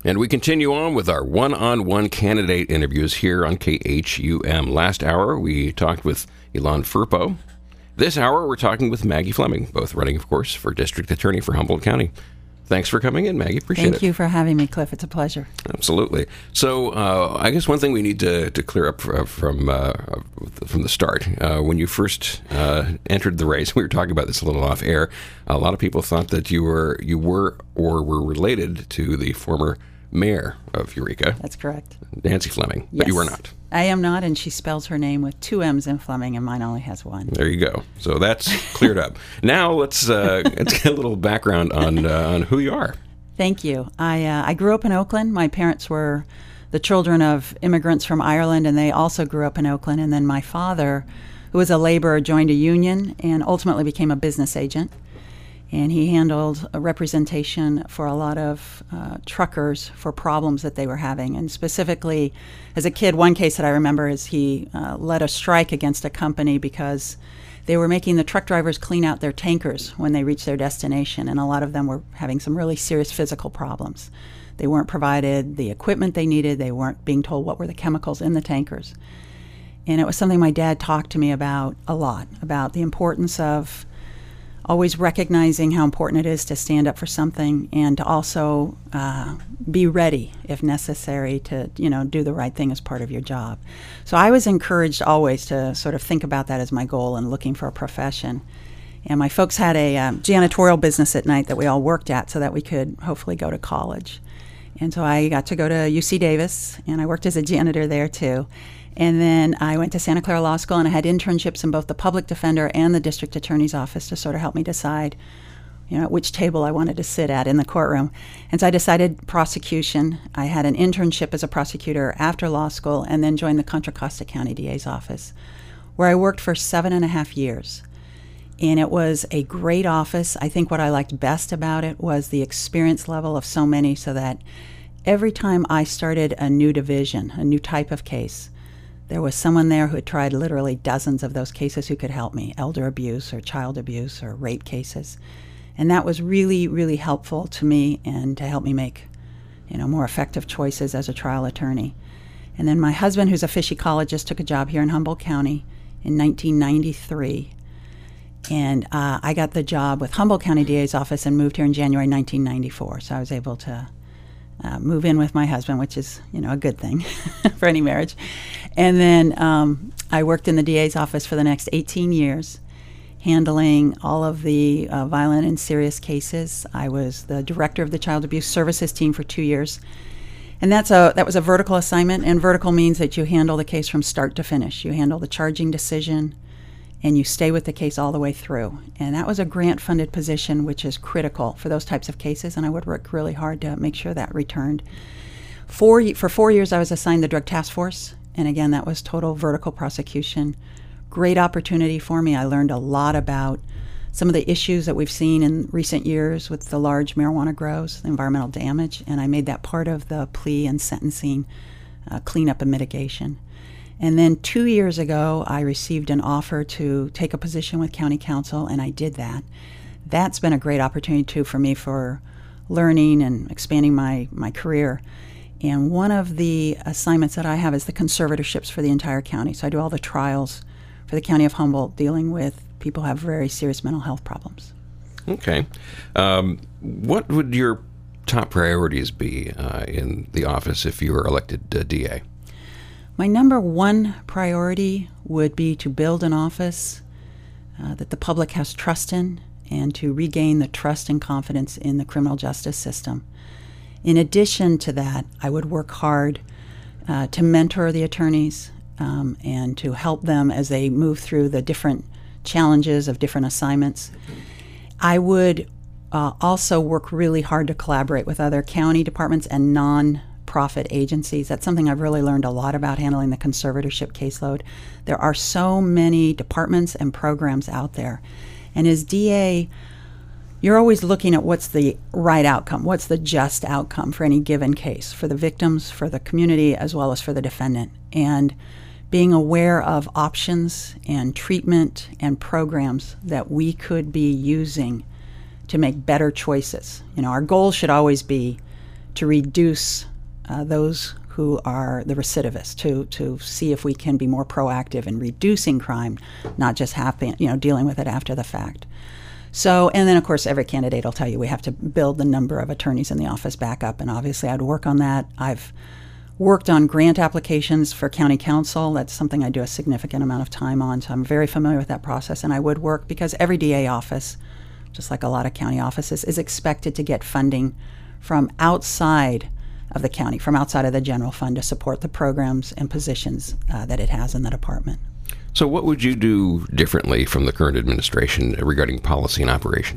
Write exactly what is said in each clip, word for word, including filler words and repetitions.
And we continue on with our one-on-one candidate interviews here on K H U M. Last hour, we talked with Ilan Firpo. This hour, we're talking with Maggie Fleming, both running, of course, for District Attorney for Humboldt County. Thanks for coming in, Maggie. Appreciate Thank it. Thank you for having me, Cliff. It's a pleasure. Absolutely. So uh, I guess one thing we need to, to clear up from uh, from the start. Uh, when you first uh, entered the race, we were talking about this a little off air, a lot of people thought that you were you were or were related to the former mayor of Eureka. That's correct. Nancy Fleming, yes. But you were not. I am not, and she spells her name with two M's in Fleming, and mine only has one. There you go. So that's cleared up. Now let's uh, let's get a little background on uh, on who you are. Thank you. I uh, I grew up in Oakland. My parents were the children of immigrants from Ireland, and they also grew up in Oakland. And then my father, who was a laborer, joined a union and ultimately became a business agent. And he handled a representation for a lot of uh, truckers for problems that they were having. And specifically, as a kid, one case that I remember is he uh, led a strike against a company because they were making the truck drivers clean out their tankers when they reached their destination. And a lot of them were having some really serious physical problems. They weren't provided the equipment they needed. They weren't being told what were the chemicals in the tankers. And it was something my dad talked to me about a lot, about the importance of always recognizing how important it is to stand up for something and to also uh, be ready, if necessary, to you know do the right thing as part of your job. So I was encouraged always to sort of think about that as my goal in looking for a profession. And my folks had a um, janitorial business at night that we all worked at so that we could hopefully go to college. And so I got to go to U C Davis, and I worked as a janitor there too. And then I went to Santa Clara Law School, and I had internships in both the public defender and the district attorney's office to sort of help me decide, you know, which table I wanted to sit at in the courtroom. And so I decided prosecution. I had an internship as a prosecutor after law school and then joined the Contra Costa County D A's office, where I worked for seven and a half years. And it was a great office. I think what I liked best about it was the experience level of so many, so that every time I started a new division, a new type of case, there was someone there who had tried literally dozens of those cases who could help me, elder abuse or child abuse or rape cases. And that was really, really helpful to me and to help me make, you know, more effective choices as a trial attorney. And then my husband, who's a fish ecologist, took a job here in Humboldt County in nineteen ninety-three. And uh, I got the job with Humboldt County D A's office and moved here in January nineteen ninety-four. So I was able to Uh, move in with my husband, which is, you know, a good thing for any marriage. And then um, I worked in the D A's office for the next eighteen years, handling all of the uh, violent and serious cases. I was the director of the Child Abuse Services team for two years. And that's a that was a vertical assignment, and vertical means that you handle the case from start to finish. You handle the charging decision, and you stay with the case all the way through. And that was a grant-funded position, which is critical for those types of cases, and I would work really hard to make sure that returned. Four, for four years, I was assigned the Drug Task Force, and again, that was total vertical prosecution. Great opportunity for me. I learned a lot about some of the issues that we've seen in recent years with the large marijuana grows, the environmental damage, and I made that part of the plea and sentencing uh, cleanup and mitigation. And then two years ago, I received an offer to take a position with county council, and I did that. That's been a great opportunity, too, for me for learning and expanding my, my career. And one of the assignments that I have is the conservatorships for the entire county. So I do all the trials for the county of Humboldt dealing with people who have very serious mental health problems. Okay. Um, what would your top priorities be uh, in the office if you were elected uh, D A? My number one priority would be to build an office uh, that the public has trust in, and to regain the trust and confidence in the criminal justice system. In addition to that, I would work hard uh, to mentor the attorneys um, and to help them as they move through the different challenges of different assignments. I would uh, also work really hard to collaborate with other county departments and non profit agencies. That's something I've really learned a lot about handling the conservatorship caseload. There are so many departments and programs out there. And as D A, you're always looking at what's the right outcome, what's the just outcome for any given case, for the victims, for the community, as well as for the defendant. And being aware of options and treatment and programs that we could be using to make better choices. You know, our goal should always be to reduce uh, those who are the recidivists, to to see if we can be more proactive in reducing crime, not just happen, you know, dealing with it after the fact. So, and then of course every candidate will tell you we have to build the number of attorneys in the office back up, and obviously I'd work on that. I've worked on grant applications for county council. That's something I do a significant amount of time on, so I'm very familiar with that process. And I would work because every D A office, just like a lot of county offices, is expected to get funding from outside of the county, from outside of the general fund, to support the programs and positions uh, that it has in the department. So what would you do differently from the current administration regarding policy and operation?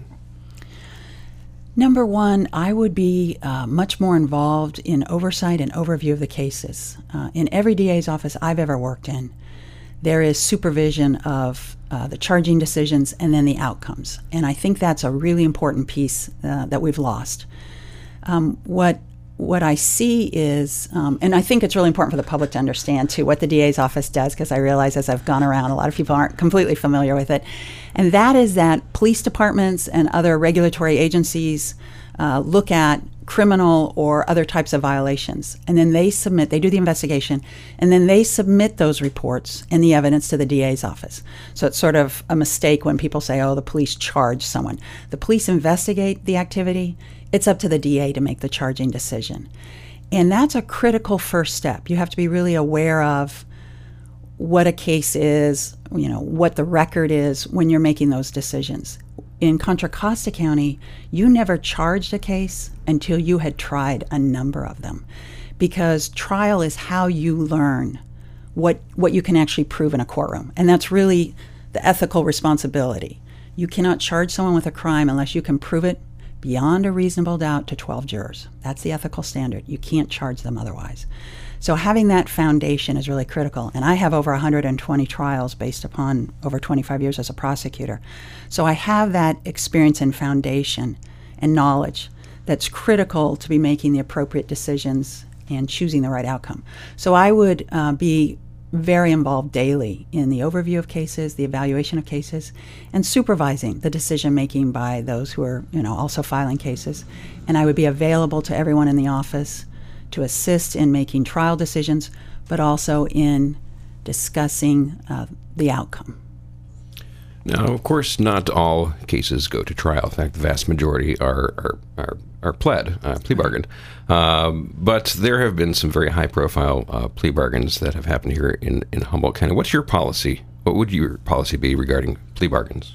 Number one, I would be uh, much more involved in oversight and overview of the cases. Uh, in every D A's office I've ever worked in, there is supervision of uh, the charging decisions and then the outcomes. And I think that's a really important piece uh, that we've lost. Um, what What I see is, um, and I think it's really important for the public to understand too, what the D A's office does, because I realize as I've gone around, a lot of people aren't completely familiar with it. And that is that police departments and other regulatory agencies uh, look at criminal or other types of violations. And then they submit, they do the investigation, and then they submit those reports and the evidence to the D A's office. So it's sort of a mistake when people say, oh, the police charge someone. The police investigate the activity. It's up to the D A to make the charging decision. And that's a critical first step. You have to be really aware of what a case is, you know, what the record is when you're making those decisions. In Contra Costa County, you never charged a case until you had tried a number of them, because trial is how you learn what what you can actually prove in a courtroom. And that's really the ethical responsibility. You cannot charge someone with a crime unless you can prove it beyond a reasonable doubt to twelve jurors. That's the ethical standard. You can't charge them otherwise. So having that foundation is really critical. And I have over one hundred twenty trials based upon over twenty-five years as a prosecutor. So I have that experience and foundation and knowledge that's critical to be making the appropriate decisions and choosing the right outcome. So I would uh, be very involved daily in the overview of cases, the evaluation of cases, and supervising the decision making by those who are, you know, also filing cases. And I would be available to everyone in the office to assist in making trial decisions, but also in discussing uh, the outcome. Now, of course, not all cases go to trial. In fact, the vast majority are are are, are pled, uh, plea bargained. Um, but there have been some very high-profile uh, plea bargains that have happened here in, in Humboldt County. What's your policy? What would your policy be regarding plea bargains?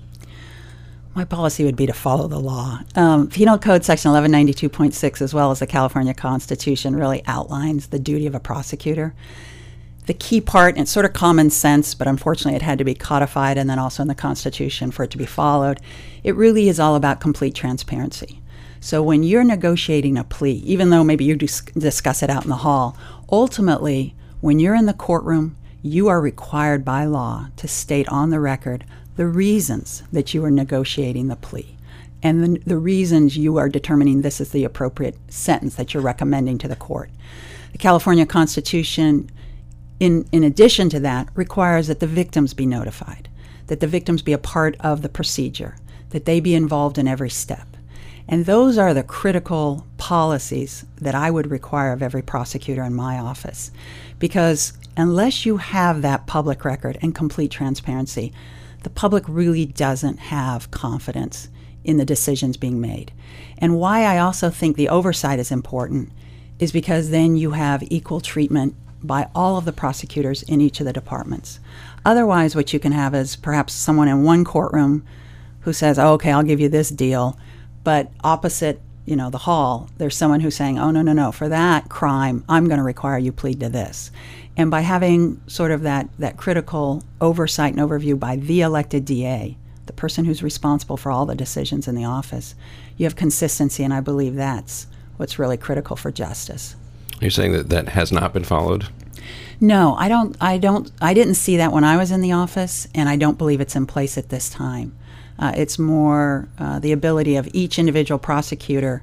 My policy would be to follow the law. Um, Penal Code Section eleven ninety-two point six, as well as the California Constitution, really outlines the duty of a prosecutor. The key part, and it's sort of common sense, but unfortunately it had to be codified and then also in the Constitution for it to be followed, it really is all about complete transparency. So when you're negotiating a plea, even though maybe you dis- discuss it out in the hall, ultimately, when you're in the courtroom, you are required by law to state on the record the reasons that you are negotiating the plea and the, the reasons you are determining this is the appropriate sentence that you're recommending to the court. The California Constitution, in, in addition to that, requires that the victims be notified, that the victims be a part of the procedure, that they be involved in every step. And those are the critical policies that I would require of every prosecutor in my office. Because unless you have that public record and complete transparency, the public really doesn't have confidence in the decisions being made. And why I also think the oversight is important is because then you have equal treatment by all of the prosecutors in each of the departments. Otherwise, what you can have is perhaps someone in one courtroom who says, oh, okay, I'll give you this deal, but opposite, you know, the hall, there's someone who's saying, oh, no, no, no, for that crime, I'm going to require you plead to this. And by having sort of that, that critical oversight and overview by the elected D A, the person who's responsible for all the decisions in the office, you have consistency, and I believe that's what's really critical for justice. You're saying that that has not been followed? No, I don't. I don't. I didn't see that when I was in the office, and I don't believe it's in place at this time. Uh, it's more uh, the ability of each individual prosecutor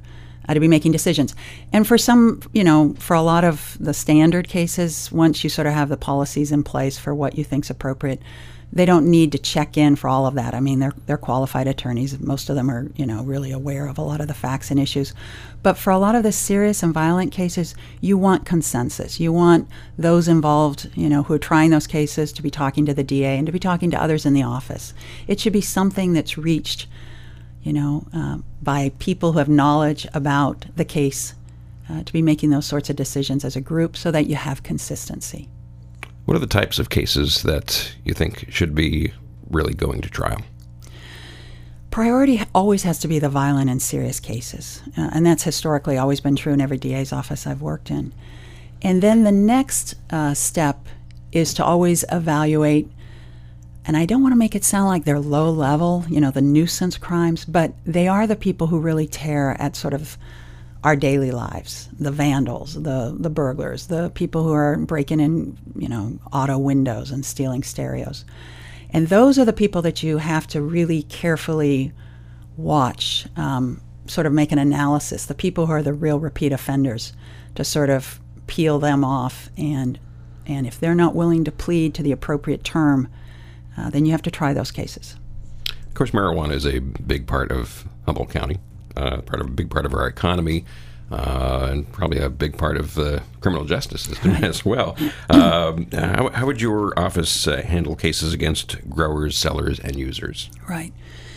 uh, to be making decisions. And for some, you know, for a lot of the standard cases, once you sort of have the policies in place for what you think's appropriate, they don't need to check in for all of that. I mean, they're they're qualified attorneys. Most of them are, you know, really aware of a lot of the facts and issues. But for a lot of the serious and violent cases, you want consensus. You want those involved, you know, who are trying those cases to be talking to the D A and to be talking to others in the office. It should be something that's reached, you know, uh, by people who have knowledge about the case, uh, to be making those sorts of decisions as a group so that you have consistency. What are the types of cases that you think should be really going to trial? Priority always has to be the violent and serious cases, uh, and that's historically always been true in every D A's office I've worked in. And then the next uh, step is to always evaluate, and I don't want to make it sound like they're low level, you know, the nuisance crimes, but they are the people who really tear at sort of our daily lives, the vandals, the the burglars, the people who are breaking in, you know, auto windows and stealing stereos. And those are the people that you have to really carefully watch, um, sort of make an analysis, the people who are the real repeat offenders, to sort of peel them off. And, and if they're not willing to plead to the appropriate term, uh, then you have to try those cases. Of course, marijuana is a big part of Humboldt County. Uh, part of a big part of our economy, uh, and probably a big part of the criminal justice system as well. Um, how, how would your office uh, handle cases against growers, sellers, and users? Right.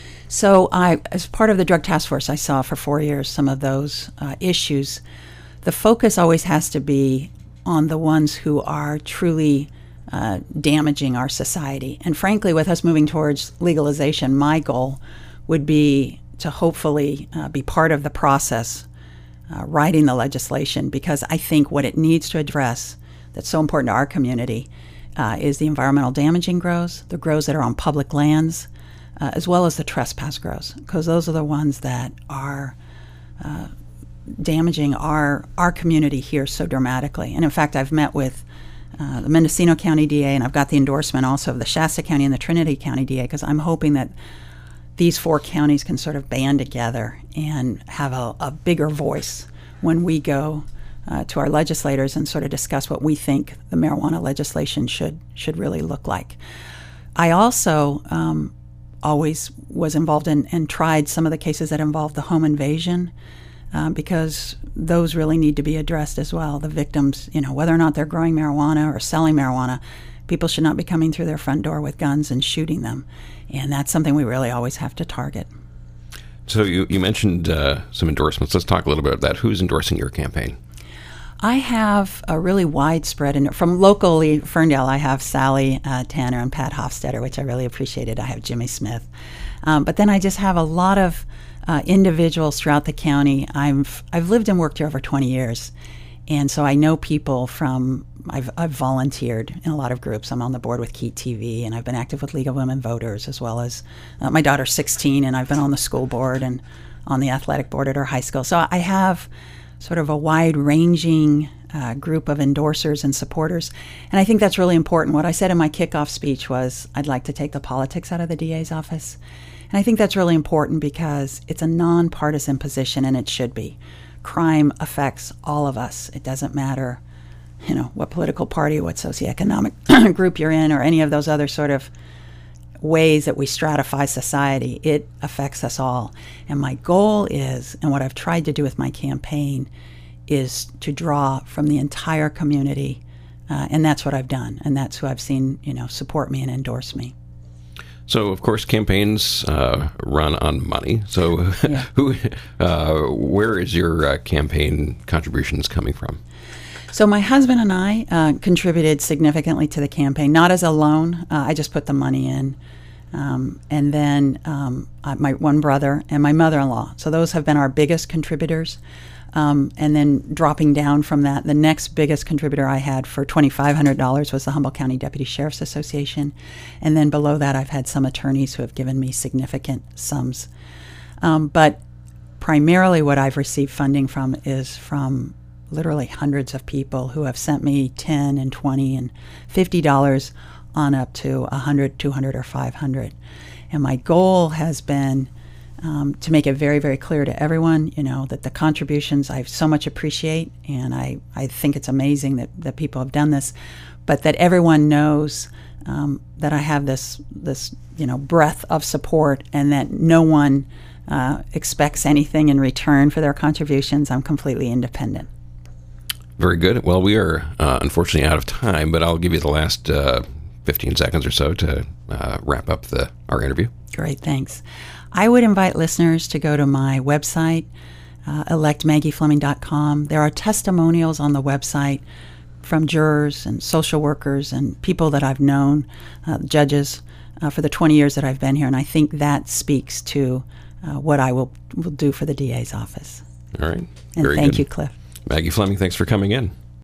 So I, as part of the Drug Task Force, I saw for four years some of those uh, issues. The focus always has to be on the ones who are truly uh, damaging our society. And frankly, with us moving towards legalization, my goal would be to hopefully uh, be part of the process, uh, writing the legislation, because I think what it needs to address that's so important to our community uh, is the environmental damaging grows, the grows that are on public lands, uh, as well as the trespass grows, because those are the ones that are uh, damaging our our community here so dramatically. And in fact, I've met with uh, the Mendocino County D A, and I've got the endorsement also of the Shasta County and the Trinity County D A, because I'm hoping that these four counties can sort of band together and have a, a bigger voice when we go uh, to our legislators and sort of discuss what we think the marijuana legislation should should really look like. I also um, always was involved in and tried some of the cases that involved the home invasion, uh, because those really need to be addressed as well. The victims, you know, whether or not they're growing marijuana or selling marijuana, people should not be coming through their front door with guns and shooting them. And that's something we really always have to target. So you, you mentioned uh, some endorsements. Let's talk a little bit about that. Who's endorsing your campaign? I have a really widespread, and from locally Ferndale, I have Sally uh, Tanner and Pat Hofstetter, which I really appreciated. I have Jimmy Smith. Um, but then I just have a lot of uh, individuals throughout the county. I've, I've lived and worked here over twenty years. And so I know people from, I've, I've volunteered in a lot of groups. I'm on the board with Key T V, and I've been active with League of Women Voters, as well as uh, my daughter's sixteen, and I've been on the school board and on the athletic board at her high school. So I have sort of a wide-ranging uh, group of endorsers and supporters. And I think that's really important. What I said in my kickoff speech was I'd like to take the politics out of the D A's office. And I think that's really important because it's a nonpartisan position, and it should be. Crime affects all of us. It doesn't matter, you know, what political party, what socioeconomic group you're in, or any of those other sort of ways that we stratify society. It affects us all. And my goal is, and what I've tried to do with my campaign, is to draw from the entire community. Uh, and that's what I've done. And that's who I've seen, you know, support me and endorse me. So, of course, campaigns uh, run on money. So, yeah. who, uh, where is your uh, campaign contributions coming from? So my husband and I uh, contributed significantly to the campaign, not as a loan. Uh, I just put the money in. Um, and then um, my one brother and my mother-in-law. So those have been our biggest contributors. Um, and then dropping down from that, the next biggest contributor I had for twenty-five hundred dollars was the Humboldt County Deputy Sheriff's Association. And then below that, I've had some attorneys who have given me significant sums. Um, but primarily what I've received funding from is from literally hundreds of people who have sent me ten and twenty and fifty dollars on up to one hundred, two hundred, or five hundred. And my goal has been um, to make it very, very clear to everyone, you know, that the contributions I so much appreciate, and I, I think it's amazing that, that people have done this, but that everyone knows um, that I have this, this, you know, breadth of support, and that no one uh, expects anything in return for their contributions. I'm completely independent. Very good. Well, we are uh, unfortunately out of time, but I'll give you the last uh, fifteen seconds or so to uh, wrap up the our interview. Great, thanks. I would invite listeners to go to my website, uh, elect maggie fleming dot com. There are testimonials on the website from jurors and social workers and people that I've known, uh, judges, uh, for the twenty years that I've been here, and I think that speaks to uh, what I will, will do for the D A's office. All right. And Very thank good. you, Cliff. Maggie Fleming, thanks for coming in.